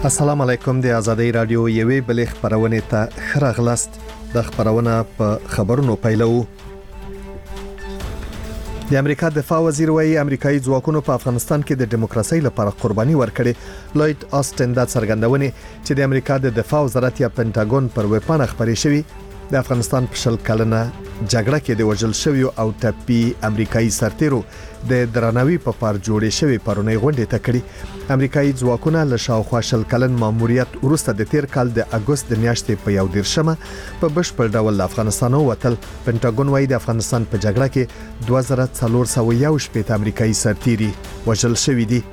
السلام علیکم د آزادۍ رادیو یوې بلې خبرونه ته خراغلاست د خبرونه په خبرونو پیلو. د امریکا دفاع وزیر وايي امریکایي ځواکونو په افغانستان کې د دیموکراسي لپاره قرباني ورکړې. لوید آستن د څرګندونې چې د امریکا د دفاع وزارت یا پینټاګون پر ویبپاڼه خبرې شوې د افغانستان په شل کلنه جګړه کې د وژل شویو او ټپي امریکایي سرتیرو د درناوي په پار جوړې شوی پرونی غونډه ته کړي. امریکایي ځواکونه له شاوخوا شل کلن ماموریت وروسته د تیر کال د اگست د میاشتې په 1 په بشپړ ډول افغانستان ووتل. پینټاګون وايي د افغانستان په جګړه کې 2411 امریکایي سرتیري وژل شوی دي.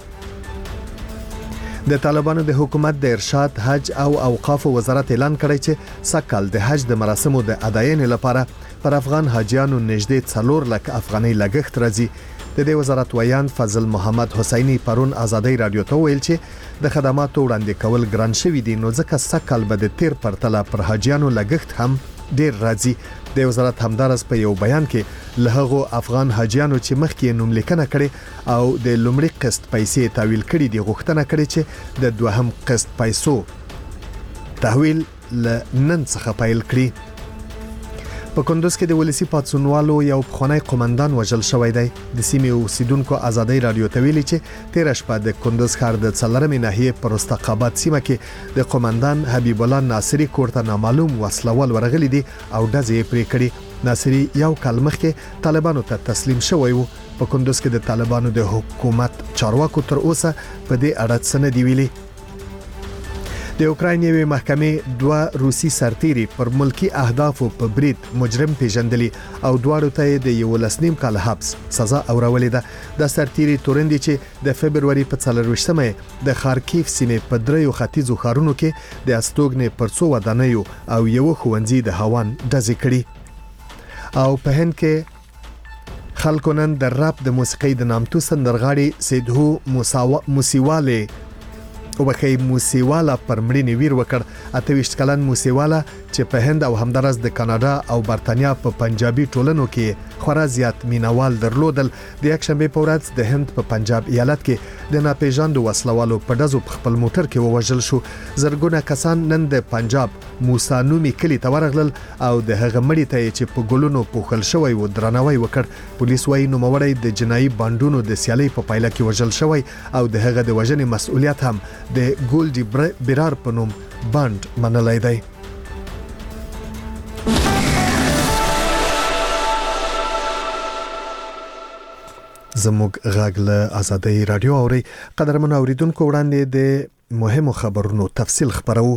د طالبانو د حکومت د ارشاد حج او اوقاف وزارت اعلان کړی چې سکهال د حج د مراسمو د اداینې لپاره پر افغان حاجیانو نږدې 4 لک افغاني لګښت راځي. د دې وزارت ویان فضل محمد حسینی پرون آزادۍ رادیو ته ویل چې د خدماتو وړاندې کول ګران شوی دي نو ځکه سکهال به د تیر پرتله پر حاجیانو لګښت هم ډیر راځي. د وزارت همدارس په یو بیان کې له هغو افغان حاجیانو چې مخکې نوم لیکنه کړي او د لومړي قسط پیسې تحویل کړي دي غوښتنه کړي چې د دوهم قسط پیسو تحویل ل نن څخه پیل کړي. په کندوز کې د ولسی پاتسونوالو یو پخوانی قومندان وژل شوی دی. د سیمې اوسیدونکو آزادۍ رادیو ته ویلي چې 13 شپه د کندوز ښار د څلرمې ناحیې پر استقامت سیمه کې د قومندان حبیب الله ناصری کوړه نامعلوم وسلوال ورغلي دي او ډزې پرې کړي. ناصری یو کال مخکې طالبانو ته تسلیم شوی وو. په کندوز کې د طالبانو د حکومت چارواکو تر اوسه په دې اړه څه نه دی ویلي. د اوکراین یوې محکمې 2 روسي سرتیري پر ملکی اهدافو په برید مجرم پیژندلی او دواړو ته د 11 کال حبس سزا اورولې ده. د سرتیري تورندي چې د فبرवरी په 24مه د خارکیف سیمې په دریو ختیځو ښارونو کې د استوګنې پر څو ودانیو او یو ښوونځي د هوان ډزې کړي. او په هند کې خلکو نن د راب د موسیقۍ د نامتو سندرغاړي سیدهو موسیواله او بخی موسیوالا پر مړینې ویر وکړ. 28 کلن موسیوالا چې په هند او همدارس د کاناډا او برتانیا په پنجابي ټولنو کې خورا زیات مینوال درلودل. د یکشنبه په ورځ د هند په پنجاب ایالت کې د ناپېژاندو وسلوالو په ډزو په خپل موټر کې ووژل شو. زرګونه کسان نن د پنجاب موسانومي کلی ته ورغلل او د هغه مړی ته چې په ګلونو پوښل شوی و درناوی وکړ. پولیس وايي نوموړی د جنایي بانډونو د سیالي په پایله کې وژل شوی او د هغه د وژنې مسؤلیت هم د ګولډي بیرار په نوم بانډ منلای دی. زموږ غږ له آزادۍ رادیو اوري. قدرمن اوریدونکو وړاندې د مهمو خبرونو تفصیل خبرو.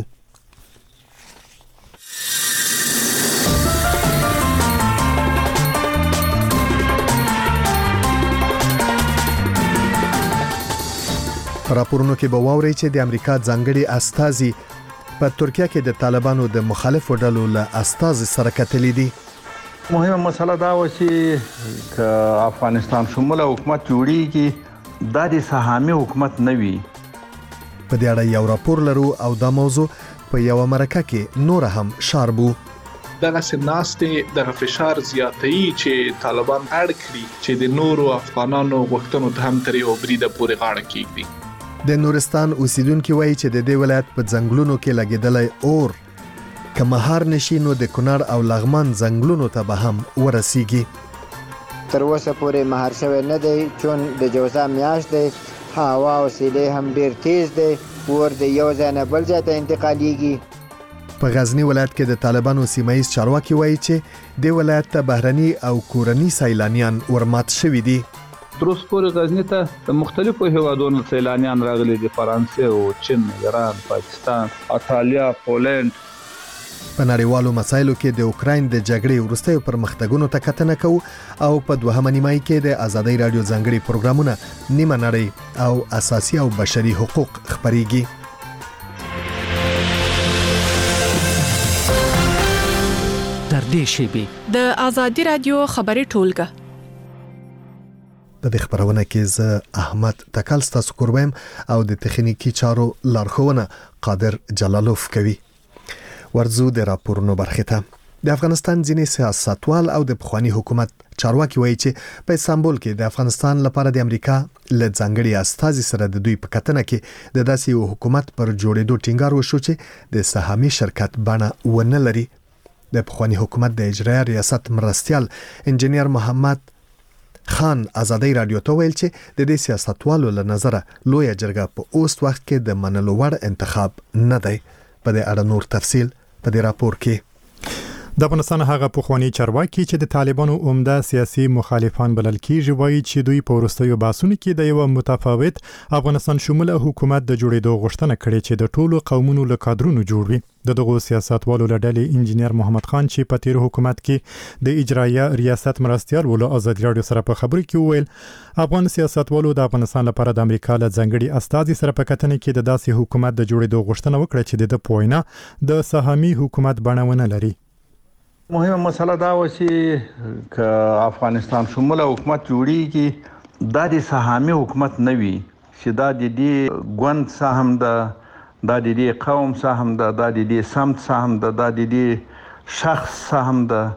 راپورونو کې به واوري چې د امریکا ځانګړي استازي په ترکیه کې د طالبانو د مخالفو ډلو له استازي سره کتلې دي. مهمه مسله دا و چې افغانستان شمول حکومت جوړیږي دا د سهامي حکومت نه وي. په دې اړه یو راپور لرو او دا موضوع په یو مرکه کې نور هم شاربو. دغه سناستې د فشار زیاتې چې طالبان اړ کړي چې د نورو افغانانو غوښتنو ته هم تر یو بریده پورې غاړه کېږدي. د نورستان اوسیدونکو وایي چې د دې ولایت په ځنګلونو کې لګیدلای اور که مهار نشي نو د کونړ او لغمان ځنګلونو ته به هم ورسیږي. تر اوسه پورې مهار شوی نه دی چون د جوزا میاشت دی. هوا او سیلې هم ډیر تیز دی. ور د یو ځای نه بل ځای ته انتقالیږي. په غزنی ولایت کې د طالبانو سیمایي چارواکي وایي چې د ولایت ته بهرني او کورني سیلانیان ورمات شوي دي. تر اوسه پورې غزنی ته د مختلفو هیوادونو سیلانیان راغلي دي. فرانسې او چین، ایران، پاکستان، ایتالیا، پولند. په نړیوالو مسایلو کې د اوکراین د جګړې وروستیو پرمختګونو ته کتنه کوو او په دوهمه نیمایي کې د آزادۍ رادیو ځانګړي پروګرامونه نیمه نړۍ او اساسي او بشري حقوق خبريږي. در دې شیبه د آزادۍ رادیو خبري ټولګه په دې خبرونه کې زه احمد تکل ستاسو کوروم او د تخنیکی چارو لارښوونه قادر جلالوف کوي. ورزو د راپورونو برخه ته. د افغانستان ځینې سیاستوال او د پخوانی حکومت چارواکي وایي چې په استانبول کې د افغانستان لپاره د امریکا له ځانګړي استازي سره د دوی په کتنه کې د داسې یو حکومت پر جوړېدو ټینګار وشو چې د سهامي شرکت بڼه ونه لري. د پخوانی حکومت د اجرایي ریاست مرستیال انجنیر محمد خان ازادي رادیو ته ویل چې د دې سیاستوالو له نظره لوی جرګه په اوس وخت کې د منلو وړ انتخاب نه دی. په دې اړه نور تفصیل په دې راپور کې. د افغانستان هغه پخوانی چارواکي چې د طالبانو عمده سیاسي مخالفان بلل کیږي وایي چې دوی په وروستیو بحثونو کې د یو متفاوت افغانستان شموله حکومت د جوړېدو غوښتنه کړې چې د ټولو قومونو له کادرونو جوړ وي. دغه سیاستوالو له ډلې انجنیر محمد خان چې په تیر حکومت کې د اجرایي ریاست مرستیال ول آزادي رادیو سره په خبرو کې وویل افغان سیاستوالو د افغانستان لپاره د امریکا له ځانګړي استازي سره په کتنه کې د داسې حکومت د جوړېدو غوښتنه وکړه چې د پوینه د سهامي حکومت بڼونه لري. مهمه مسله دا و چې ک افغانستان شموله حکومت جوړیږي د سهامي حکومت نه وي چې دا د دې ګوند سهم ده دا د دې قوم سهم ده دا د دې سمت سهم ده دا د دې شخص سهم ده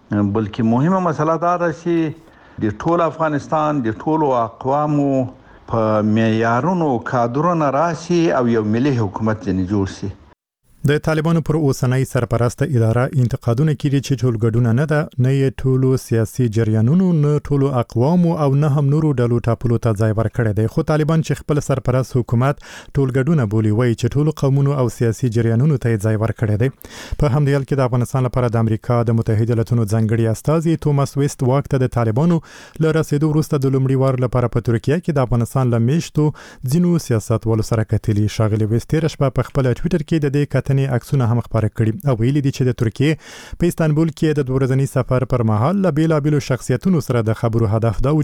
بلکې مهمه مسله دا ده چې د ټول افغانستان د ټولو اقوامو په معیارونو کادرونو راشي او یو ملي حکومت جوړ شي. د طالبانو پر اوسنۍ سرپرسته اداره انتقادونه کړي چې ټولګډونه نه ده نه یې ټولو سیاسي جریانونو نه ټولو اقوامو او نه هم نورو ډلو ټاپلو ته ځای ورکړی دی. خو طالبان چې خپل سرپرست حکومت ټولګډونه بولي وایي چې ټولو قومونو او سیاسي جریانونو ته ځای ورکړی دی. په همدې حال کې د افغانستان لپاره د امریکا د متحده ایالاتونو ځانګړي استازي توماس ویست واک ته د طالبانو له رسیدو وروسته د لومړي وار لپاره په ترکیه کې د افغانستان له میشتو ځینو سیاستوالو سره کتلي. ښاغلي ویست تېره شپه په خپل ټویټر کې د دې عکسونه هم خبره کړي او ویلي دي چې د ترکیه په استانبول کې د ورځنی سفر پر مهال له بیلابیلو شخصیتونو سره د خبرو هدف دا و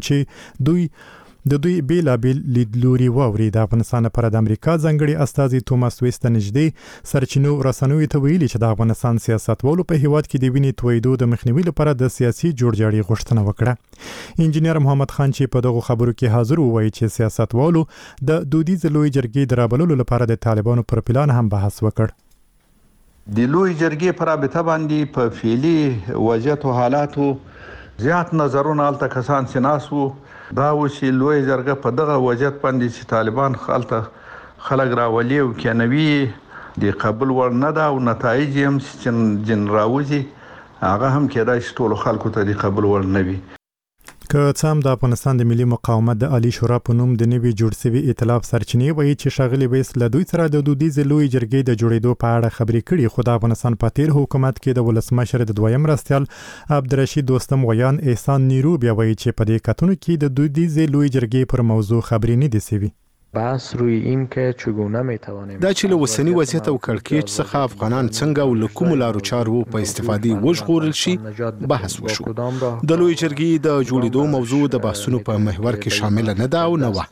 چې دوی بیلابیل لیدلوري واوري. د افغانستان لپاره د امریکا ځانګړي استازي توماس ویست نږدې سرچینو رسنوي ته ویلي چې د افغانستان سیاستوالو په هیواد کې د وینې تویدو د مخنیوي لپاره د سیاسي جوړجاړي غوښتنه وکړه. انجنیر محمد خان چې په دغه خبرو کې حاضر وایي چې سیاستوالو د دودیز لوی جرګې د رابللو لپاره د طالبانو پر پلان هم بحث وکړ. د لوی جرګې پر رابطه باندې په فعلي وضعیت او حالاتو زیات نظرونه الته کسان سيناسو دا و چې لوی جرګه په دغه وضعیت باندې چې طالبان خلک راولي او کینوي د قبول ور نه دا او نتایج هم چې جن راوځي هغه هم کېدای شي ټول خلکو ته د قبول ور نه وي. که څه هم د افغانستان د ملي مقاومت د عالی شورا په نوم د نوي جوړ شوي ائتلاف سرچینې وایي چې ښاغلي ویست له دوی سره د دودیز لوی جرګې د جوړېدو په اړه خبرې کړي. خو د افغانستان په تیر حکومت کې د ولسمشر د دویم مرستیال عبدالرشید دوستم غیان احسان نیرو بیا وایي چې په دې کتنو کې د دودیز لوی جرګې پر موضوع خبرې نه دي شوي. بحث روی این که چگونه میتوانیم دا چې له وسنی وضعیت او کړکېچ څخه افغانان څنګه او له کوم لارو چارو په استفادې وژغورل شي بحث وشو. د لوی جرګې د جوړېدو موضوع د بحثونو په محور کې شامل نه ده او نه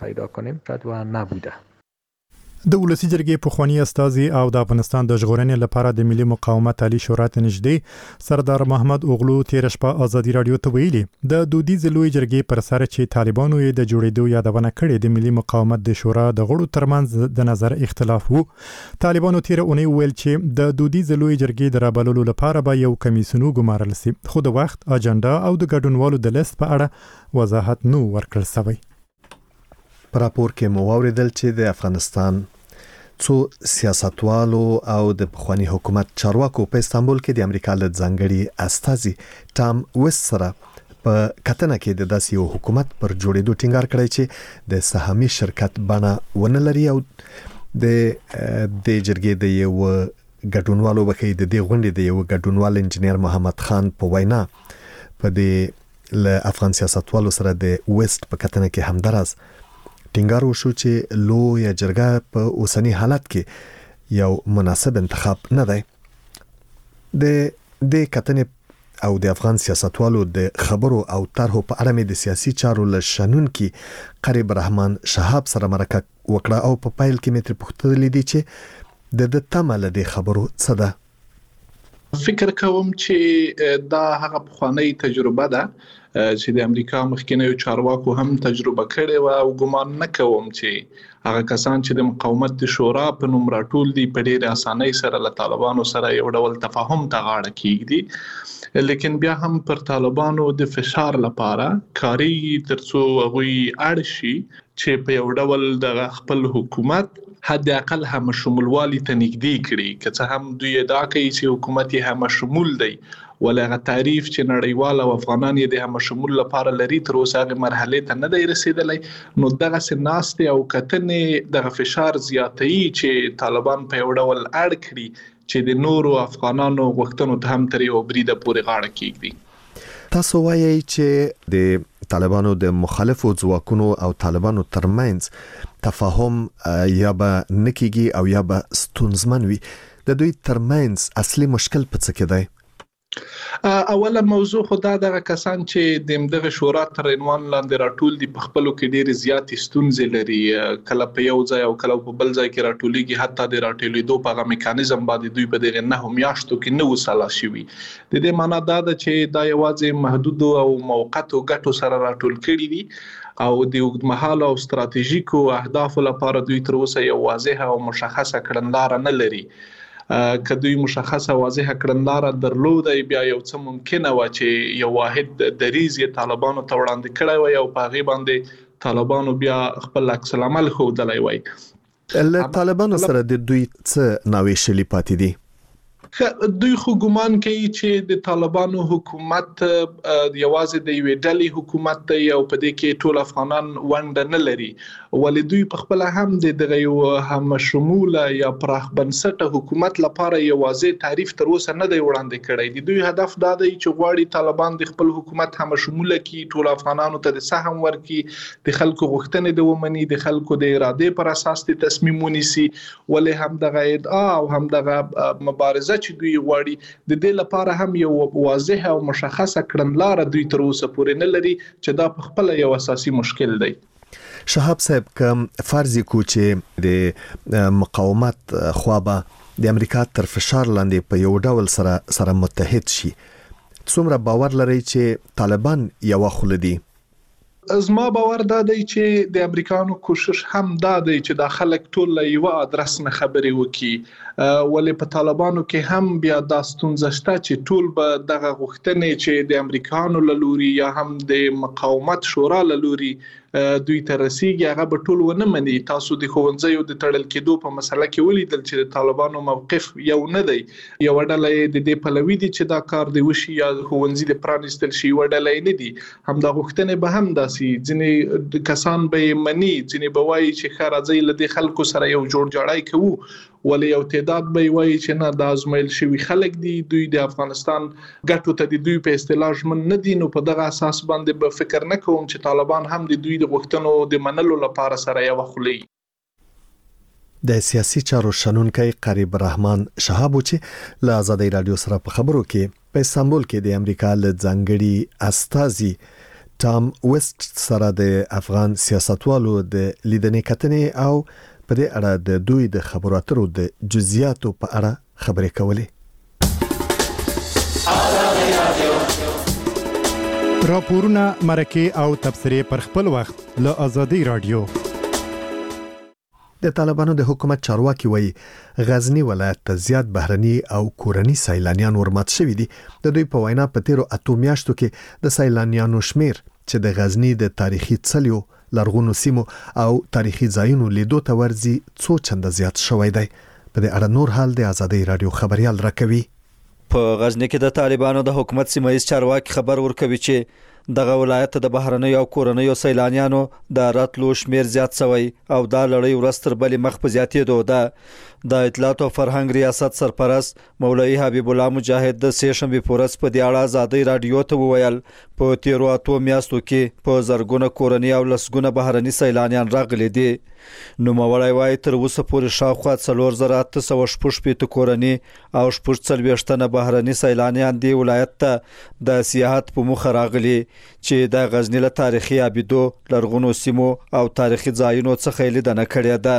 و. د ولسی جرګې پخوانی استازي او د افغانستان د ژغورنې لپاره د ملي مقاومت عالی شورا ته نږدې سردار محمد اوغلو تیر شپه آزادي رادیو ته ویلي د دودیز لوی جرګې پر سر چې طالبانو یې د جوړېدو یادونه کړې د ملي مقاومت د شورا د غړو ترمنځ د نظر اختلاف وو. طالبانو تیر اونۍ ویل چې د دودیز لوی جرګې د رابللو لپاره به یو کمیسیون ګمارل شي خو د وخت اجنډا او د ګډونوالو د لیست په اړه وضاحت نو ورکړل شوی. په راپور کې مو واوریدل چې د افغانستان څو سیاستوالو او د پخوانی حکومت چارواکو په استانبول کې د امریکا له ځانګړي استازي ټام ویست سره په کتنه کې د داسې یو حکومت پر جوړېدو ټینګار کړی چې د سهامي شرکت بڼه ونه لري او د جرګې د یو ګډونوالو بخې د دې غونډې د یو ګډونوال انجنیر محمد خان په وینا په دې له افغان سیاستوالو سره د ویست په کتنه کې همدراز ټینګار وشو چې لوی جرګه په اوسنی حالت کې یو مناسب انتخاب نه دی. د کتنې او د افغان سیاستوالو د خبرو او طرحو په اړه د سیاسي چارو له شنونکي قریب رحمان شهاب سره مرکه وکړه او په پایل کې مې تر پوښتنه لیدي چې د تمه له دې خبرو څه ده. فکر کوم چې دا هغه پخوانی تجربه ده چې د امریکا مخکینیو چارواکو هم تجربه کړې و او ګمان نه کوم چې هغه کسان چې د مقاومت شورا په نوم راټول دي په ډېر اسانۍ سره له طالبانو سره یو ډول تفاهم ته غاړه کیږي، لیکن بیا هم پر طالبانو د فشار لپاره کاری ترڅو هغوی اړ شي چې په یو ډول د خپل حکومت حد اقل هم شمولوالي ته نږدې کړي، که څه هم دوی ادعا کوي چې حکومت یې هم شمول دی، ولغه تعریف چې نړیوال او افغانان یې د هم شمول لپاره لري تر اوسه هغه مرحله ته نه دی رسیدلی. نو دغه سناست او کتنې د فشار زیاتې چې طالبان په یو ډول اړ کړي چې د نورو افغانانو غوښتنو ته هم تر یو بریده پورې غاړه کیږي. تاسو وایي چې د طالبانو د مخالفو ځواکونو او طالبانو ترمنځ تفاهم یا به نکیږي او یا به ستونزمن وي، د دوی ترمنځ اصلي مشکل په څه کې دی؟ اوله موضوع خدا دغه کسان چې د دغه شورا تر عنوان لاندې راټول دي په خپلو کې ډېر زیات ستونزې لري، کله په یو ځای او کله په بل ځای کې راټولېږي، حتی د راټولېدو په میکانیزم باندې دوی په دغه 9 میاشتو کې نه وساله شوي. د دې معنی دا ده چې دا یوازې محدود او موقتو ګټو سره راټول کړي دي او د اوږدمهاله او ستراتیژیکو اهدافو لپاره دوی تر اوسه یو واضحه او مشخصه کړنلاره نه لري. که دوی مشخصه واضحه کړنلاره درلودای بیا یو څه ممکنه و چې یو واحد دریز یې طالبانو ته وړاندې کړی وي او په هغې باندې طالبانو بیا خپل عکس العمل ښودلی وي. له طالبانو سره د دوی څه ناویشلي پاتې دي؟ دوی خو ګمان کوي چې د طالبانو حکومت یوازې د یوې ډلې حکومت دی او په دې کې ټول افغانان ونډه نه لري، ولې دوی په خپل هم د یو هم شموله یا پراخ بنسټه حکومت لپاره یو واضح تعریف تر اوسه نه دی وړاندې کړی. د دوی هدف دا دی چې غواړي طالبان د خپل حکومت هم شموله کړي، ټول افغانانو ته د سهم ورکړي، د خلکو غوښتنې د ومني، د خلکو د ارادې پر اساس د تصمیم ونیسي، ولې هم دغه ادعا او هم دغه مبارزه چې دوی غواړي د دې لپاره هم یو واضح او مشخصه کړنلاره دوی تر اوسه پورې نه لري چې دا په خپل یو اساسي مشکل دی. شهاب صاحب کوم فرض کو چې د مقاومت خوابه د امریکا تر فشار لاندې په یو ډول سره متحد شي، څومره باور لري چې طالبان یو خلدي؟ زما باور دا دی چې د امریکانو کوشش هم دا دی چې د خلک ټول له یو ادرس نه خبرې وکړي، ولې په طالبانو کې هم بیا دا ستونزه شته چې ټول به دغه غوښتنې چې د امریکانو له لوري یا هم د مقاومت شورا له لوري دوی ته رسیږي هغه به ټول ونه مني. تاسو د ښوونځیو د تړل کېدو په مسله کې ولیدل چې د طالبانو موقف یو نه دی، یو ډله د دې پلوي دي چې دا کار دی وشي یا ښوونځي د پرانیستل شي، یو ډله نه دي. هم دا غوښتنې به هم داسې ځینې کسان به مني، ځینې به وایي چې ښه راځئ له دې خلکو سره یو جوړجاړی کوو، ولې یو تعداد به وایي چې نه دا ازمایل شوي خلک دي، دوی د افغانستان ګټو ته د دوی په اصطلاح ژمن نه دي. نو په دغه اساس باندې به فکر نه کوم چې طالبان هم د دوی د غوښتنو د منلو لپاره سره یو خولي. د سیاسي چارو شنونکی قریب رحمان شهاب چې له آزادۍ رادیو سره په خبرو کې په استانبول کې د امریکا له ځانګړي استازي ټام ویسټ سره د افغان سیاستوالو د لیدنې کتنې او په دې اړه د دوی د خبرو اترو د جزئیاتو په اړه خبرې کولې. راپورونه، مرکې او تبصرې پر خپل وخت له آزادۍ رادیو. د طالبانو د حکومت چارواکي وایي غزنی ولایت ته زیات بهرني او کورني سیلانیان ورمات شوي دي. د دوی په وینا په تیرو 8 میاشتو کې د سیلانیانو شمیر چې د غزنی د تاریخي څلیو، لرغونو سیمو او تاریخي ځایونو لیدو ته ورځي څو چنده زیات شوی دی. په دې اړه نور حال د آزادۍ رادیو خبريال راکوي. په غزنی کې د طالبانو د حکومت سیمایي چارواکي خبر ورکوي چې دغه ولایت د بهرنۍ او کورنۍ سیلانیانو د راتلو شمیر زیات شوی او دا لړۍ ورځ تر بلې مخ په زیاتېدو ده. د اطلاعات او فرهنګ ریاست سرپرست مولوي حبیب الله مجاهد د سیشنبه پورس په دې اړه آزادۍ رادیو ته وویل په تیرو 8 میاشتو کې په زرګونه کورنۍ او لسګونه بهرني سیلانیان راغلي دي. نو مولوي وايي تر اوسه پورې شاوخوا 4800 کورنۍ او 40 بهرني سیلانیان دی ولایت ته د سیاحت په مخ راغلي چې د غزنی له تاریخي ابیدو، لرغونو سیمو او تاریخي ځایونو څخه لیدنه کړې ده.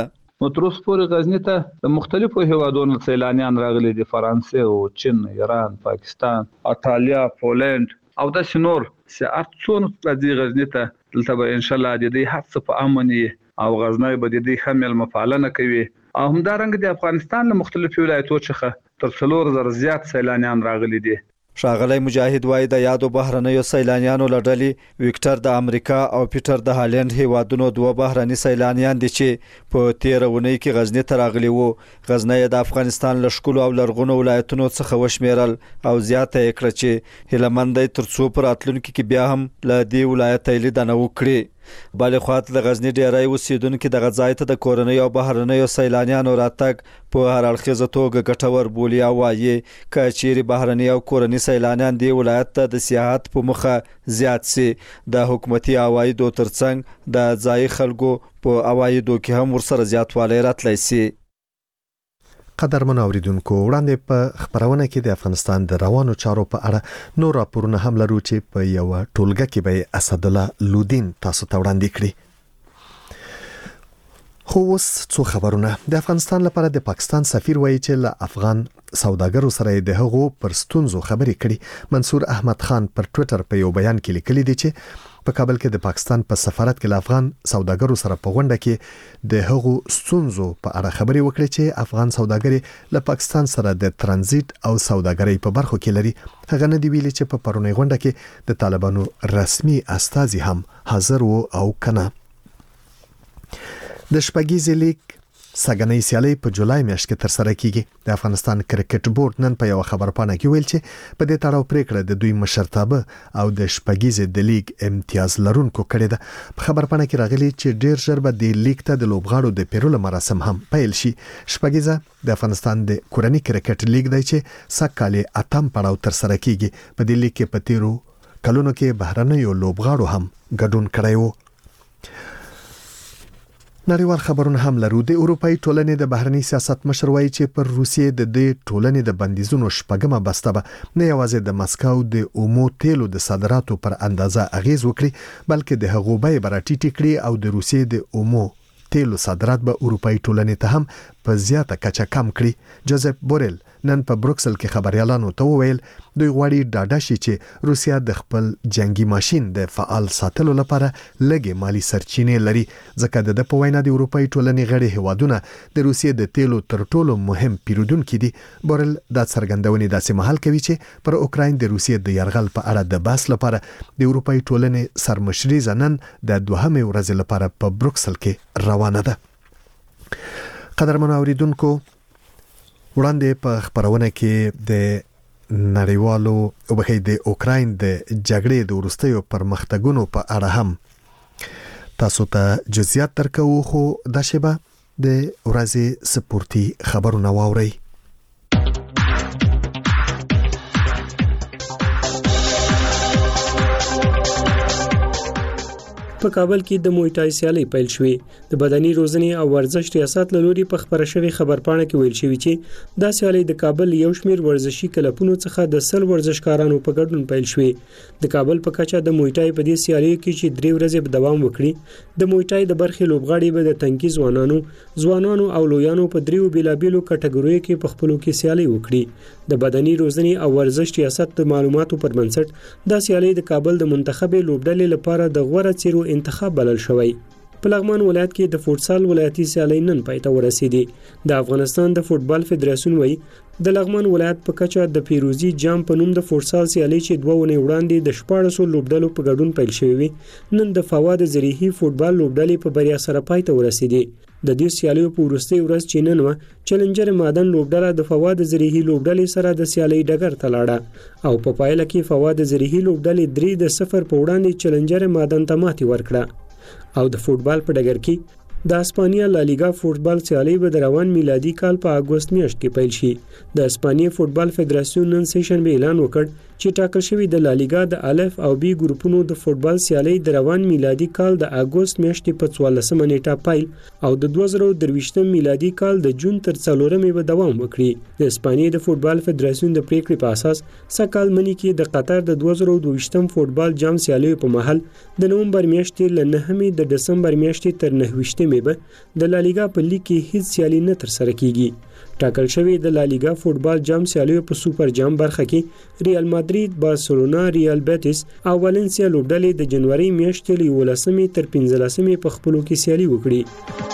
نو تر اوسه پورې غزنی ته د مختلفو هیوادونو سیلانیان راغلي دي، فرانسې او چین، ایران، پاکستان، ایتالیا، پولند او د شنور ساعت څون راځي غزنی ته. دلته به ان شاء الله د دې هڅه په امن او غزنی به د دې خمل مفعلنه کوي. او همدارنګه د افغانستان له مختلفو ولایتونو څخه تر 3000 زیات سیلانیان راغلي دي. ښاغلی مجاهد وایي د یادو بهرنیو سیلانیانو له ډلې ویکټر د امریکا او پیټر د هالند هیوادونو 2 بهرني سیلانیان دي چې په 13 اونۍ کې غزنی ته راغلي وو. غزنی د افغانستان له ښکلو او لرغونو ولایتونو څخه وشمیرل او زیاته یې کړه چې هیلمند دی تر څو په راتلونکي کې بیا هم له دې ولایته لیدنه وکړي. بل خواته د غزنی ډیری اوسیدونکو د غځای ته د کورنۍ او بهرنیو سیلانیانو راتګ په هر اړخیزه توګه ګټور بولي او وایي کچېری بهرنی او کورنۍ سیلانیان دی ولایت ته د سیاحت په مخه زیات سي د حکومتي عوایدو ترڅنګ د ځای خلکو په عوایدو کې هم ورسره زیاتوالی راتلی سي. قدرمن اوریدونکو، وړاندې په خبرونه کې د افغانستان د روانو چارو په اړه نور راپورونه هم لرو چې په یو ټولګه کې به اسد الله لودین تاسو ته وړاندې کړي. خو اوس څو خبرونه. د افغانستان لپاره د پاکستان سفیر وایي چې له افغان سوداګرو سره د هغو پر ستونزو خبرې کړي. منصور احمد خان پر ټوئیټر په یو بیان کې لیکلي دی چې په کابل کې د پاکستان په سفارت کې له افغان سوداګرو سره په غونډه کې د هغو ستونزو په اړه خبرې وکړي چې افغان سوداګري له پاکستان سره د ترانزیت او سوداګرۍ په برخو کې لري. هغه نه دی ویلي چې په پرونی غونډه کې د طالبانو رسمي استازي هم حاضر وو او کنه. د شپږیزې لیگ سګنۍ سیالي په جولای میاشت کې تر سره کیږي. د افغانستان کرکټ بورډ نن په یو خبرپاڼه کې ویل چې په دې تړاو پریکړه د دوی مشرتابه او د شپږیزې د لیگ امتیاز لرونکو کړی ده. په خبرپاڼه کې راغلي چې ډیر ژر به د لیگ ته د لوبغاړو د پیرولو مراسم هم پیل شي. شپږیزه د افغانستان د کورنۍ کرکټ لیگ دی چې سکهاله اتم پړاو تر سره کیږي. په دې لیگ کې په تیرو کلونو کې بهرنیو لوبغاړو هم ګډون کړی وو. نړیوال خبرونه هم لرو. د اروپאי ټولنې د بهرنی سیاست مشر وایي چې پر روسیې د دې ټولنې د بندیزونو شپږمه بسته به نه یوازې د مسکو د اومو تیلو د صادراتو پر اندازه اغیز وکړي بلکې د هغو بیې براټیټ کړي او د روسیې د اومو تیلو صادرات به اروپאי ټولنې ته هم په زیاته کچه کم کړي. جوزف بورل نن په بروکسل کې خبريالانو ته وویل دوی غواړي ډاډه شي چې روسیا د خپل جنگي ماشين د فعال ساتلو لپاره لږه مالی سرچینې لري. ځکه د په وینا د اروپאי ټولنې غړي هوادونه د روسیې د تیلو تر ټولو مهم پیرودونکو دي. بورل دا څرګندونې داسې مهال کوي چې پر اوکراین د روسیې د یرغل په اړه د بحث لپاره د اروپאי ټولنې سرمشري نن د دوهمې ورځې لپاره په بروکسل کې روانه ده. قدرمن اوریدونکو، وړاندې په خبرونه کې د نړیوالو او بخې د اوکراین د جګړې د وروستیو پرمختګونو په اړه هم تاسو ته جزئیات درکو. خو دا شیبه د ورځې سپورتي خبرونه واوري. په کابل کې د موای تای سیالي پیل شوې. د بدني روزنې او ورزش ریاست له لوري په خبره شوی خبرپاڼه کې ویل شوی چې دا سیالي د کابل یو شمېر ورزشي کلبونو څخه د 100 ورزشکارانو په ګډون پیل شوې. د کابل په کچه د موای تای په دې سیالي کې چې 3 ورځې به دوام وکړي. د موای تای د برخې لوبغاړي به د تنکي ځوانانو او لویانو په 3 بیلابېلو کټګوریو کې په خپلو کې سیالي وکړي. د بدني روزنې او ورزش ریاست د معلوماتو پر بنسټ دا سیالي د کابل د منتخب لوبډلې لپاره د غوړه چیرو انتخاب بلل شوی. په لغمان ولایت کې د فوټسال ولایتي سیالي نن پای ته ورسېدي. د افغانستان د فوټبال فدراسیون وایي د لغمان ولایت په کچه د پیروزي جام په نوم د فوټسال سیالي چې 2 ونې وړاندې د 1400 لوبډلو په ګډون پیل شوې وي نن د فواد زریحي فوټبال لوبډلې په بریا سره پای ته ورسېدي. د دې سیالیو په وروستي ورځ چې نن و چیلنجر مادن لوبډله د فواد زریحي لوبډلې سره د سیالي ډګر ته لاړه او په پایله کې فواد زریحي لوبډلې 3-0 په وړاندې چیلنجر مادن ته ماتې ورکړه. او د فوټبال په ډګر کې د اسپانیا لالیګا فوټبال سیالي به د روان میلادي کال په اگست میاشت کې پیل شي. د اسپانیا فوټبال فدراسیون نن سیشن به اعلان وکړ چې ټاکل شوی د لالیګا د الف او بی ګروپونو د فوتبال سیالي د روان میلادي کال د اگست میاشتې په 14 نیټه پیل او د 2023 میلادي کال د جون تر 4 به دوام وکړي. د اسپانیې د فوتبال فدراسیون د پریکړې په اساس سکهال منی کې د قطر د 2022 فوتبال جام سیالیو په مهال د نومبر میاشتې ل 9 د دسمبر میاشتې تر 9 به د لالیګا په لیګ کې هیڅ سیالي نه تر سره کیږي. ټاکل شوی د لالیګا فوتبال جام سیالیو په سوپر جام برخه کې ریال مادرید، بارسلونا، ریال بیتیس او والنسیا لوبډلې د جنوري میاشتې له 11 تر 15 په خپلو کې سیالي وکړي.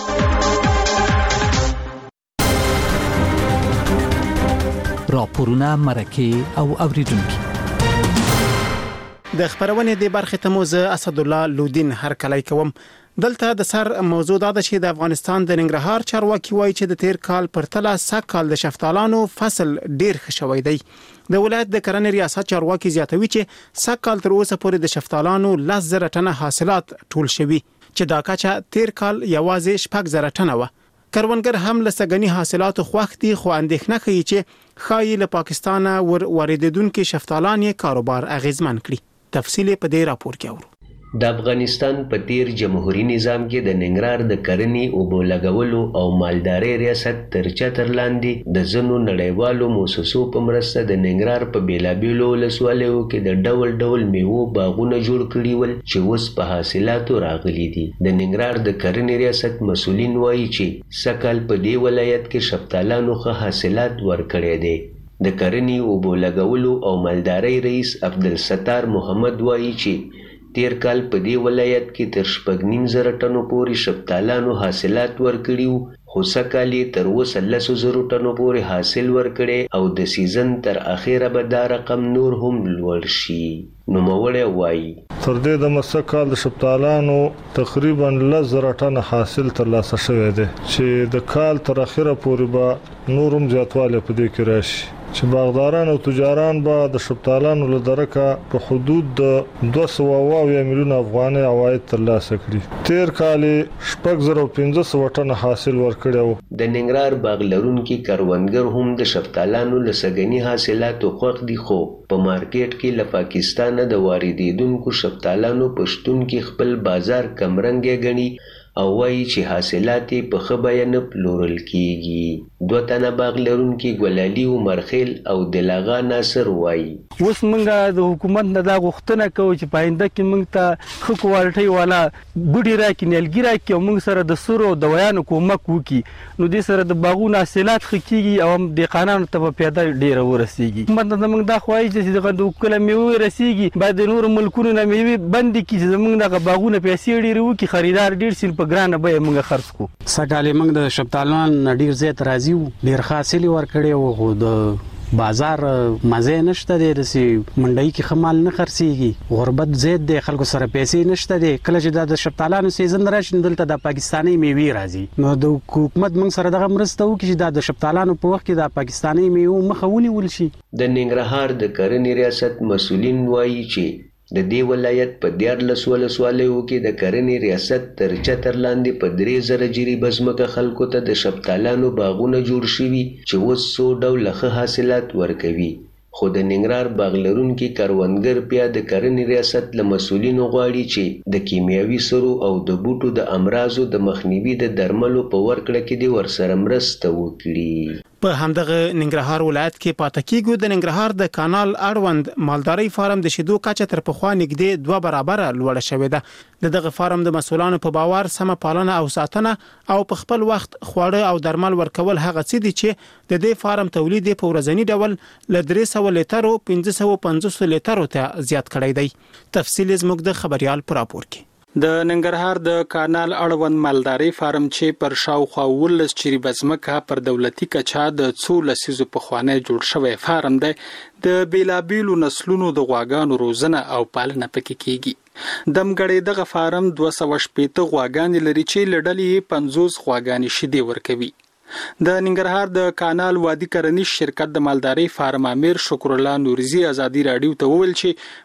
راپورونه، مرکه او اوریدونکو د خبرونې د برخې ته مو زه اسد الله لودین هرکلی کوم. دلته د سر موضوع دا ده چې د افغانستان د ننګرهار چارواکي وایي چې د تیر کال پرتله سږکال د شفتالانو فصل ډیر ښه شوی دی. د ولایت د کرنې ریاست چارواکي زیاتوي چې سږکال تر اوسه پورې د شفتالانو 10,000 ټنه حاصلات ټول شوي چې دا کچه تیر کال یوازې 6,000 ټنه و. کروندګر هم له سږني حاصلاتو خوښ دي، خو اندېښنه کوي چې ښایي له پاکستانه واردېدونکي شفتالان یې کاروبار اغیزمن کړي. تفصیل په دې راپور کې اورو. د افغانستان په تیر جمهوریت نظام کې د ننګرهار د کرنې اوبو لګولو او مالدارۍ ریاست تر چتر لاندې د ځینو نړیوالو مؤسسو په مرسته د ننګرهار په بیلابیلو ولسوالیو کې د ډول ډول میوو باغونه جوړ کړي ول چې اوس په حاصلاتو راغلي دي. د ننګرهار د کرنې ریاست مسؤلین وایي چې سږکال په دې ولایت کې شفتالانو ښه حاصلات ورکړي دي. د کرنې اوبو لګولو او مالدارۍ رئیس عبدالستار محمد وایي چې تیر کال په دې ولایت کې تر 6.5 ټنو پورې شفتالانو حاصلات ورکړي وو، خو سږکال یې تر اوسه 10,000 ټنو پورې حاصل ورکړي او د سیزن تر اخره به دا رقم نور هم لوړ شي. نوموړی وایي تر دې د مسکال د شفتالانو تقریبا 10,000 ټنه حاصل ترلاسه شوی دی چې د کال تر اخره پورې به نور هم زیاتوالی په دې کې راشي چې باغداران او تجاران به د شفتالانو له درکه په حدود د 200 میلیون افغانۍ عواید ترلاسه کړي. تیر کال 6,500 ټنه حاصل ورکړی و. د ننګرهار باغ لرونکي کروندګر هم د شفتالانو له سږني حاصلاتو خوښ دي، خو په مارکیټ کې له پاکستانه د واردېدونکو شفتالانو په شتون کې خپل بازار کمرنګه ګڼي او وایي چې حاصلات په ښه بیه نه پلورل کیږي. 2 تنه باغ لرونکي ګلالي عمرخیل او دلاغا ناصر وایي اوس موږ د حکومت نه دا غوښتنه کوو چې پاینده کې موږ ته ښه کوالټي والا بوټي راکړي، نیالګي راکړي او موږ سره د سرو دوايانو کومک وکړي، نو دې سره د باغونو حاصلات ښه کیږي او دهقانانو ته په پیاده ډیره ورسیږي. حکومت ته موږ دا خوایي چې د کله میوه رسیږي باید د نور ملکونو نه میوه بند کړي چې موږ دغه باغونه پیسې ډیره وکړي، خریدار ډیر سین په ګرانه به موږ خرڅ کو. سږکال موږ د شفتالانو ډیر زیات راځي، ډیر حاصل ورکړي او د بازار مزه نشته دی، د منډي کې خمال نه خرڅيږي، غربت زیات دی، خلکو سره پیسې نشته دی. کله چې د شفتالانو سیزن راشي دلته د پاکستاني میوه راځي، نو د حکومت موږ سره دغه مرسته وکړي چې د شفتالانو په وخت کې د پاکستاني میوه مخاوني ول شي. د ننګرهار د کرنې ریاست مسؤلین وایي چې د دې ولایت په 14 ولسوالیو کې د کرنې ریاست تر چتر لاندې په 3,000 جریبه ځمکه خلکو ته د شفتالانو باغونه جوړ شوي چې اوس 100 ډوله ښه حاصلات ورکوي. خو د ننګرهار باغ لرونکي کروندګر بیا د کرنې ریاست له مسؤلینو غواړي چې د کیمیاوي سرو او د بوټو د امراضو د مخنیوي د درملو په ورکړه کې د ورسره مرسته وکړي. په همدغه ننګرهار ولایت کې پاتې کېږو د ننګرهار د کانال اړوند مالدارۍ فارم د شیدو کچه تر پخوا نږدې 2 برابره لوړه شوې ده. دغه فارم د مسؤلانو په باور سم پالنه او ساتنه او په خپل وخت خواړه او درمل ورکول هغه څه دي چې د دې فارم تولید په ورځنی ډول ل 300 لیټرو 550 لیټرو ته زیات کړی دی. تفصیل زموږ د خبريال پر راپور کې. د ننګرهار د کانال اړوند مالدارۍ فارم چې پر شاوخوا 19 چریبه ځمکه پر دولتي کچا د 2 لسیزو په خوانه جوړ شوی فارم دی. د بیلابیلو نسلونو د غواګانو روزنه او پالنه پکې کیږي. دمګړې دغه فارم 280 غواګان لري چې لړلې 50 غواګانې شیدې ورکوي. د ننګرهار د کانال وادي کرنیز شرکت د مالدارۍ فارم امیر شکر الله نورزی ازادي رادیو ته وویل چې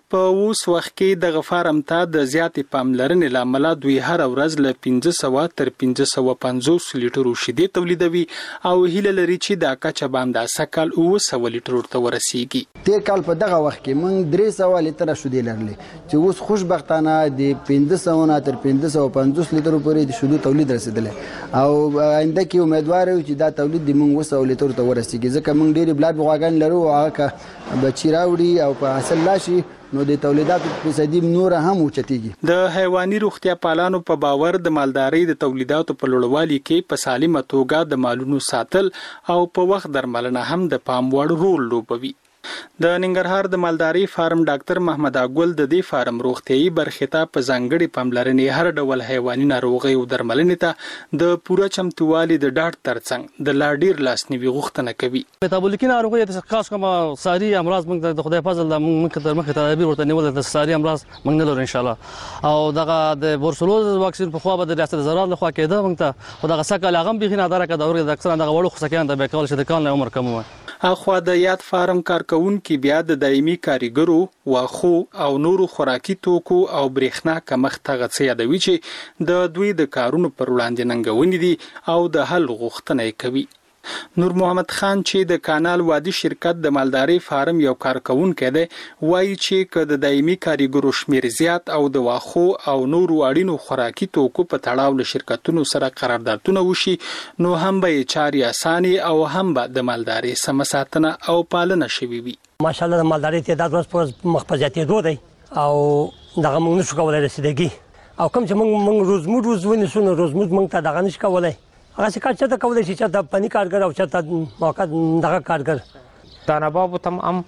په اوس وخت کې د غفارم ته د زیاتې پاملرنې لامل دوی هر ورځ له 1500 تر 1550 لیټرو شیدې تولیدوي او هیله لري چې دا کچه باندې سکل 900 لیټرو ته ورسیږي. تیر کال په دغه وخت کې موږ 300 لیټر شیدې لرلې چې اوس خوشبختانه د 1500 تر 1550 لیټرو پورې د شیدو تولید رسیدلی او آینده کې امیدوار یو چې دا تولید د موږ 900 لیټرو ته ورسیږي ځکه موږ ډېری بلاد غواګان لرو او هغه بچی راوړي او په حاصل لاشي نو د تولیداتو فیصدي نور هم اوچتیږي. د حیواني روغتیا پالانو په باور د مالدارۍ د تولیداتو په لوړوالي کې په سالمه توګه د مالونو ساتل او په وخت درملنه هم د پام وړ رول لوبوي. د ننګرهار د مالدارۍ فارم ډاکټر محمد اګل د دې فارم روغتيایي برخې ته په ځانګړي پاملرنې هر ډول حیواني ناروغي او درملنې ته د پوره چمتووالي د ډاډ ترڅنګ د لا ډیر لاسنیوي غوښتنه کوي. میتابولیکي ناروغي د خاص کوم ساري امراض موږ د خدای فضل د موږ تر مخه تدابیر ورته نیول د ساري امراض موږ نه لرو ان شاء الله او دغه د بورسلوز واکسین په خوا به د ریاست زراعت لخوا کېده موږ ته خدای سکه لاغم بخینه دره د اورګه د اکثر دغه وړو خصکیان د بیکول شته کال عمر کم وي. اخوا د یاد فارم کارکونکو بیا د دایمي کاریګرو واخو او نورو خوراکي توکو او برېښنا کمښت غڅ یادوي چې د دوی د کارونو پر وړاندې ننګونې دي او د حل غوښتنه کوي. نور محمد خان چې د کانال وادي شرکت د مالدارۍ فارم یو کارکونکو دی وایي چې که د دایمي کاریګرو شمیر زیات او د واخو او نورو اړینو خوراکي توکو په تړاو له شرکتونو سره قراردادونه وشي نو هم به چاري اساني او هم به د مالدارۍ سم ساتنه او پالنه شوي وي. ماشاءالله د مالدارۍ تعداد ورځ په ورځ مخ په زیاتېدو دی او دغه موږ نشو کولی رسیدګي او کوم چې موږ روزموز ونیسو نو روزموز موږ ته دغه نشو کولی هغه څه کار چاته کولی شي چې د پنی کارګر او چې موقت دغه کارګر دانه باب هم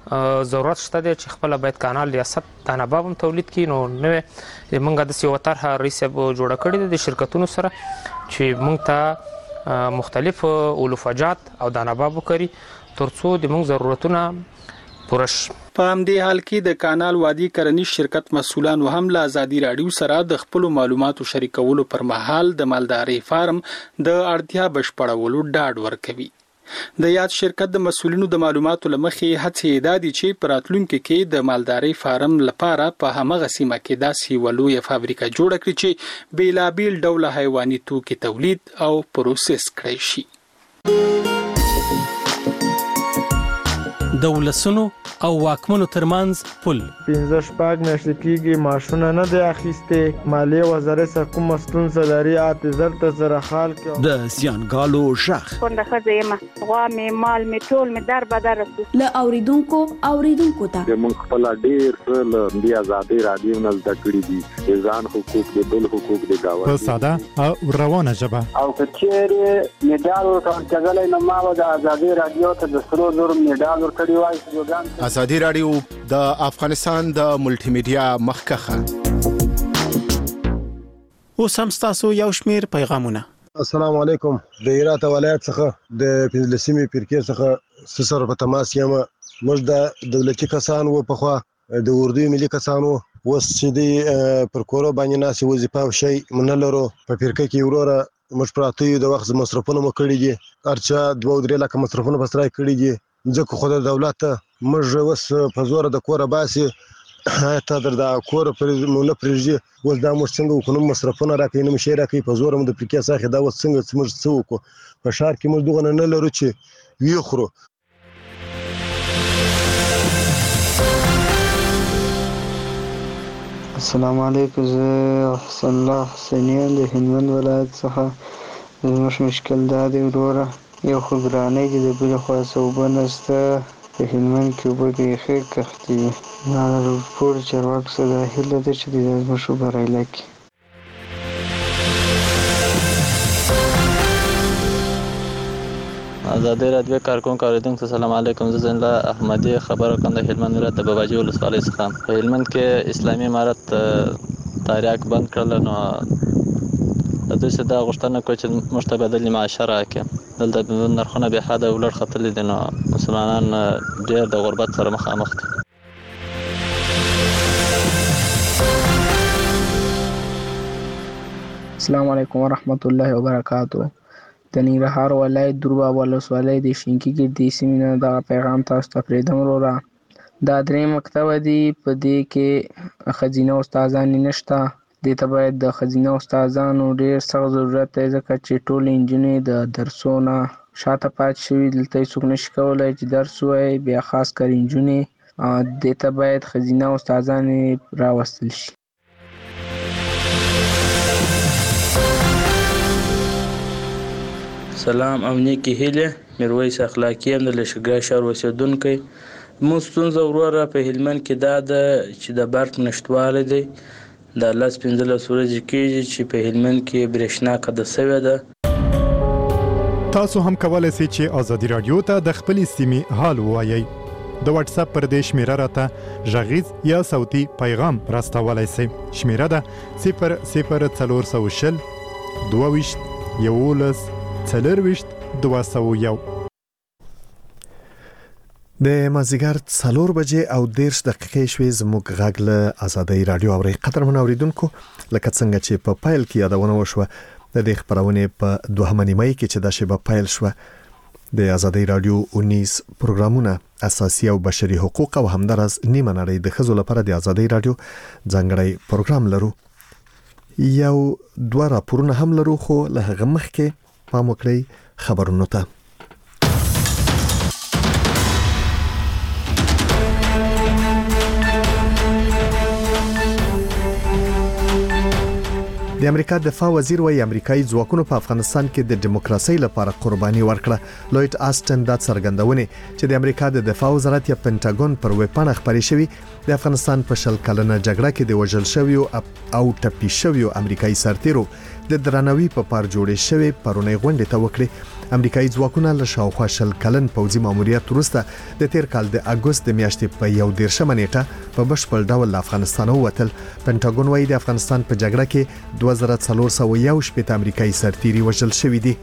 ضرورت شته دی چې خپل باید کانال ریاست دانه باب هم تولید کړي نو نو موږ د سیو طرحه ریسب جوړ کړی د شرکتونو سره چې موږ ته مختلف اولوفاجات او دانه باب کړي ترڅو د موږ ضرورتونه پوره شي. په همدې حال کې د کانال وادي کرنیز شرکت مسولان هم له ازادي رادیو سره د خپل معلوماتو شریکولو پر مهال د مالدارۍ فارم د اړتیا بشپړولو ډاډ ورکوي. د یاد شرکت د مسولینو د معلوماتو لمخې هڅې دادي چې پراتلونکو کې د مالدارۍ فارم لپاره په همغه سیمه کې داسې ولوي فابریکه جوړه کړي چې بیلابیل ډول حیواني توکي تولید او پروسس کړي شي. د ولسونو او واکمنو ترمنځ پل 15 شپږ میاشتې کېږي ماشونه نه دی اخیستې مالیه وزارت سره کومه ستونزه لري اته زرته سره حال کې د زیانګالو شخ څنګه خځه یم غوا می مال می ټول می در بدر له اوریدونکو ته موږ خپل ډیر څه د ازادي رادیو نه زده کړی دي ځان حقوق د بل حقوق د گاوه په ساده او روانه ژبه او کچېره میډال ورکړل کېږي نو ما د ازادي رادیو ته د سرو زر میډال ورکړی وای. ازادي رادیو د افغانستان د ملټي میډیا مخکخه. اوس هم تاسو یو شمیر پیغامونه. السلام علیکم. د هرات ولایت څخه د پنځلسمې فرقې څخه سره په تماس یم. موږ د دولتي کسانو په خوا د اردو ملي کسانو وس چې د پر کورو باندې ناس وظیفه او شی منلرو په فرقه کې وروره موږ پراته د وخت مصرفونه مکړي دي ارچا 2-3 لک مصرفونه بسرای کړي دي ځکه خو د دولت موږ وس په زور د کوره باسي ته د کوره پر مونږ پرېږي وس دا موږ څنګه وکړو مصرفونه راکې نه مشي راکې په زور موږ د پرکې ساخه دا وس څنګه موږ څه وکړو په شهر کې موږ دغه نه لرو چې وی خورو. السلام علیکم زه حسن الله حسینیان د هلمند ولایت څخه زموږ مشکل دا دی وروره یو خو ګرانۍ دي د بلې خوا اوبه نشته په هلمند کې اوبه بیخي کښتې دي ما د ټول چارواکو څخه دا هیله ده چې دا زموږ اوبه رایله کړي. ازادي رادیو کارکونکو اوریدونکو سلام علیکم. زه زنده احمدی خبر کوم د هلمند ولایت د باباجي ولسوالۍ څخه. په هلمند کې اسلامي امارت تاریخ بند کړل نو د دوی څخه دا غوښتنه کوي چې موږ ته بدل معاشه راکړي. دلته نرخونه به حد ولر خطرې دي نو مسلمانان ډېر د غربت سره مخامخ دي. السلام علیکم ورحمت الله وبرکاتہ. د ننګرهار ولایت درباب ولسوالۍ د شینکي ګردې سیمې نه دغه پیغام تاسو ته پرېږدم وروره. دا درې مکتبه دي، په دې کې ښځینه استادان نشته. دې ته باید د ښځینه استادانو ډېر سخت ضرورت دی، ځکه چې ټولې نجونې د درسونو شاته پاتې شوي. دلته هېڅوک نشي کولی چې درس ووایي، بیا خاص کر نجونې. دې ته باید ښځینه استادانې راوستل شي. سلام او نیکی هیله. میرویس اخلاقی هم د لشګای ښار اوسېدونکی. زموږ ستونزه وروره په هلمند کې دا ده چې د برق نشتوالی دی. دا 15 ورځې کېږي چې په هلمند کې برېښنا قطع شوې ده. تاسو هم کولای شئ چې ازادي رادیو ته د خپلې سیمې حال ووایئ. د واتس اپ پر دې شمیره راته غږیز یا صوتي پیغام راستولی شئ. شمیره ده 00420 22 11 40 201. د مازیګر 4 بجې او 10 دقیقې شوې. زموږ غږ له ازادي رادیو اوري. قدرمن اوریدونکو، لکه څنګه چې په پایل کې یادونه وشوه د دې خبرونه په 2 نیمه کې چې د شبه پایل شوه د ازادي رادیو 19 پروګرامونه اساسي او بشري حقوق او همدارس نیمه نړۍ د ښځو لپاره د ازادي رادیو ځانګړی پروګرام لرو. یو 2 راپورونه هم لرو، خو له هغه مخکې پام وکړئ خبرونو ته. د امریکا دفاع وزیر وايي امریکایي ځواکونو په افغانستان کې د دیموکراسي لپاره قرباني ورکړه. لوید آسټن دا څرګندونه چې د امریکا د دفاع وزارت یا پینټاګون پر ویبپاڼه خبري شوی د افغانستان په شل کلنه جګړه کې د وژل شویو او ټپي شویو امریکایي سرتیرو د درناوي په پار جوړې شوی پرونی غونډه ته وکړي. امریکایي ځواکونه له شاوخوا شل کلن پوځي ماموریت وروسته د تیر کال د اګوست د میاشتې په 11 نیټه په بشپړ ډول افغانستان ووتل. پینټاګون وايي د افغانستان په جګړه کې 2411 امریکایي سرتیري وژل شوي دي.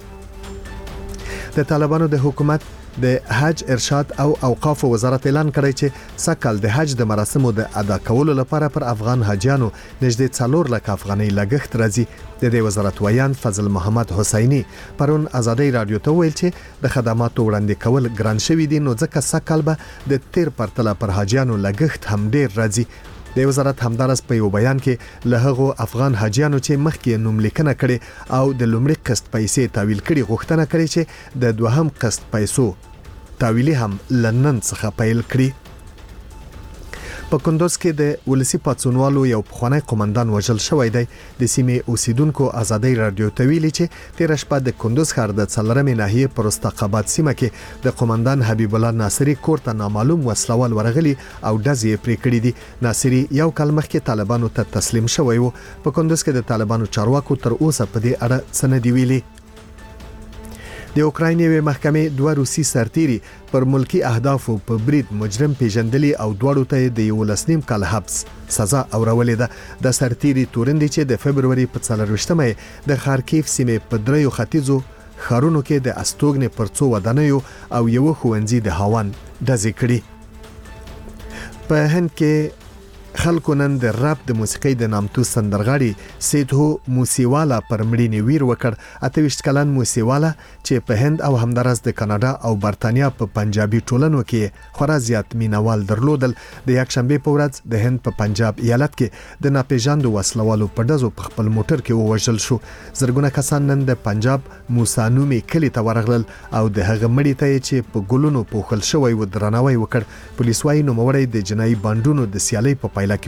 د طالبانو د حکومت د حج ارشاد او اوقاف وزارت اعلان کړی چې سکل د حج د مراسمو د ادا کولو لپاره پر افغان حاجیانو نږدې 4 لک افغانۍ لګښت راځي. د دې وزارت ویان فضل محمد حسینی پرون ازادي رادیو ته ویل چې د خدماتو وړاندې کول ګران شوی دي، نو ځکه سکل به د تیر پرتله پر حاجیانو لګښت هم ډیر راځي. د وزارت همدارس په یو بیان کې له هغو افغان حاجیانو چې مخکې نوم لیکنه کړي او د لومړي قسط پیسې تحویل کړي غوښتنه کړې چې د دوهم قسط پیسو تحویل هم لنن څخه پیل کړي. په کندوز کې د ولسی پاتسونوالو یو پخوانی قومندان وژل شوی دی. د سیمې اوسیدونکو ازادي رادیو ته ویلي چې تیر شپه د کندوز ښار د څلرمې ناحیې پر استقامت سیمه کې د قومندان حبیب الله ناصری کور ته نامعلوم وسلوال ورغلي او ډزې پرې کړې دي. ناصری یو کال مخکې طالبانو ته تسلیم شوی و. په کندوز کې د طالبانو چارواکو تر اوسه په دې اړه څه نه دی ویلي. د اوکراین یوې محکمې 2 روسي سرتیري پر ملکی اهدافو په برید مجرم پیژندلي او دواړو ته د 11 کال حبس سزا اورولې ده. د سرتیري تورندې چې د فبرवरी په 24مه د خارکیف سیمې په 3 ختیځو ښارونو کې د استوګنې پر 2 ودانیو او یو ښوونځي د هاوان ډزې کړي. په هند کې خلکو نن د راب د موسیقۍ د نامتو سندرغاړي سیدهو موسیوالا پر مړینې ویر وکړ. 28 کلن موسیوالا چې په هند او همدارس د کاناډا او برتانیا په پنجابي ټولنو کې خورا زیات مینوال درلودل. د یکشنبه په ورځ د هند په پنجاب ایالت کې د ناپېژاندو وسلوالو په ډزو په خپل موټر کې ووژل شو. زرګونه کسان نن د پنجاب موسانومي کلی ته ورغلل او د هغه مړی ته چې په ګلونو پوښل شوی و درناوی وکړ. پولیس وايي نوموړی د جنایي بانډونو د سیالۍ په